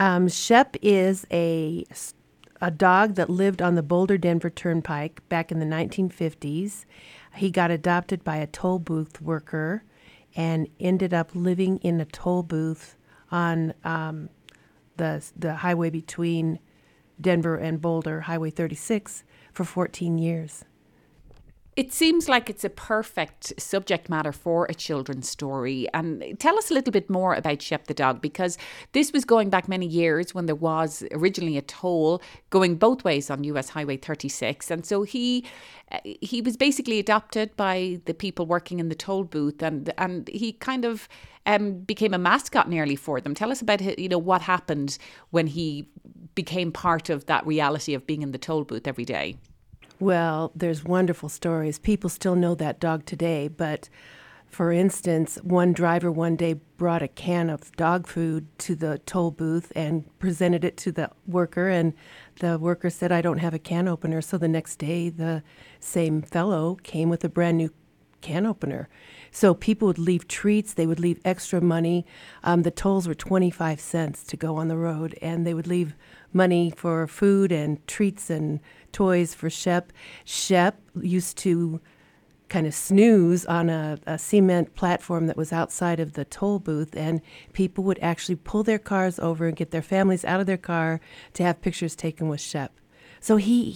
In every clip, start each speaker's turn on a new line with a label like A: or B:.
A: Shep is a dog that lived on the Boulder-Denver Turnpike back in the 1950s. He got adopted by a toll booth worker and ended up living in a toll booth on the highway between Denver and Boulder, Highway 36, for 14 years.
B: It seems like it's a perfect subject matter for a children's story. And tell us a little bit more about Shep the dog, because this was going back many years when there was originally a toll going both ways on US Highway 36. And so he was basically adopted by the people working in the toll booth, and he kind of became a mascot nearly for them. Tell us about what happened when he became part of that reality of being in the toll booth every day.
A: Well, there's wonderful stories. People still know that dog today, but for instance, one driver one day brought a can of dog food to the toll booth and presented it to the worker, and the worker said, "I don't have a can opener." So the next day, the same fellow came with a brand new can opener. So people would leave treats, they would leave extra money. The tolls were 25 cents to go on the road, and they would leave money for food and treats and toys for Shep. Shep used to kind of snooze on a cement platform that was outside of the toll booth, and people would actually pull their cars over and get their families out of their car to have pictures taken with Shep. So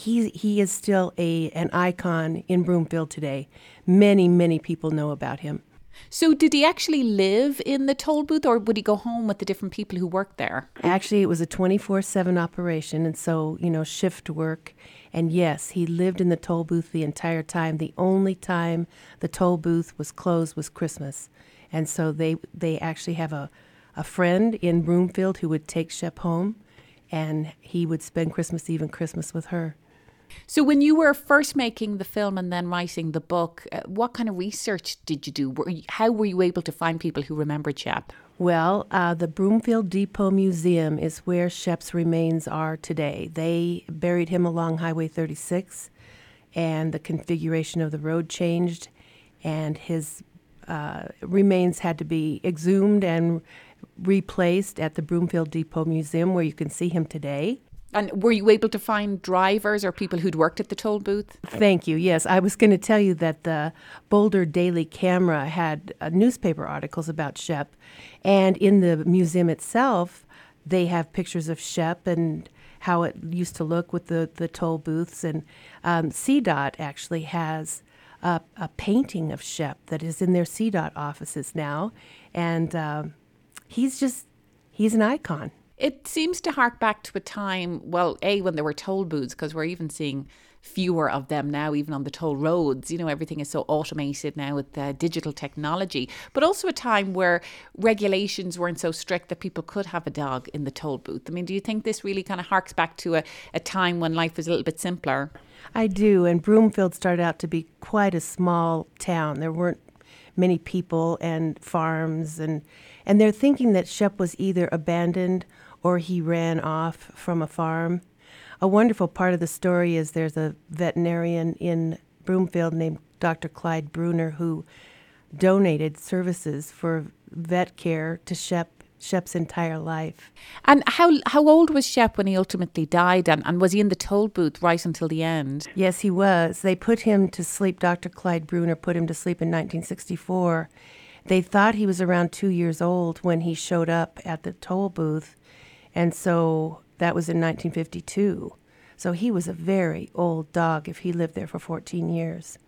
A: he is still an icon in Broomfield today. Many, many people know about him.
B: So did he actually live in the toll booth, or would he go home with the different people who worked there?
A: Actually, it was a 24/7 operation, and so, shift work. And yes, he lived in the toll booth the entire time. The only time the toll booth was closed was Christmas. And so they actually have a friend in Broomfield who would take Shep home, and he would spend Christmas Eve and Christmas with her.
B: So when you were first making the film and then writing the book, what kind of research did you do? How were you able to find people who remembered Shep?
A: Well, the Broomfield Depot Museum is where Shep's remains are today. They buried him along Highway 36, and the configuration of the road changed, and his remains had to be exhumed and replaced at the Broomfield Depot Museum, where you can see him today.
B: And were you able to find drivers or people who'd worked at the toll booth?
A: Thank you. Yes, I was going to tell you that the Boulder Daily Camera had newspaper articles about Shep. And in the museum itself, they have pictures of Shep and how it used to look with the toll booths. And CDOT actually has a painting of Shep that is in their CDOT offices now. And he's an icon.
B: It seems to hark back to a time, well, when there were toll booths, because we're even seeing fewer of them now, even on the toll roads. Everything is so automated now with digital technology, but also a time where regulations weren't so strict that people could have a dog in the toll booth. I mean, do you think this really kind of harks back to a time when life was a little bit simpler?
A: I do, and Broomfield started out to be quite a small town. There weren't many people and farms, and they're thinking that Shep was either abandoned or he ran off from a farm. A wonderful part of the story is there's a veterinarian in Broomfield named Dr. Clyde Bruner who donated services for vet care to Shep's entire life.
B: And how old was Shep when he ultimately died? And was he in the toll booth right until the end?
A: Yes, he was. They put him to sleep. Dr. Clyde Bruner put him to sleep in 1964. They thought he was around 2 years old when he showed up at the toll booth. And so that was in 1952. So he was a very old dog if he lived there for 14 years.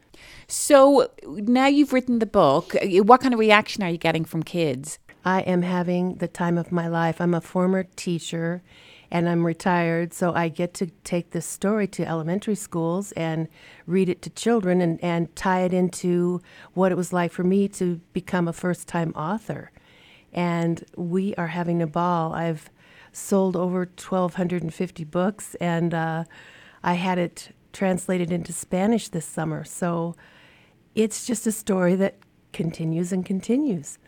B: So now you've written the book. What kind of reaction are you getting from kids?
A: I am having the time of my life. I'm a former teacher and I'm retired, so I get to take this story to elementary schools and read it to children and tie it into what it was like for me to become a first-time author. And we are having a ball. I've sold over 1,250 books, and I had it translated into Spanish this summer. So it's just a story that continues and continues.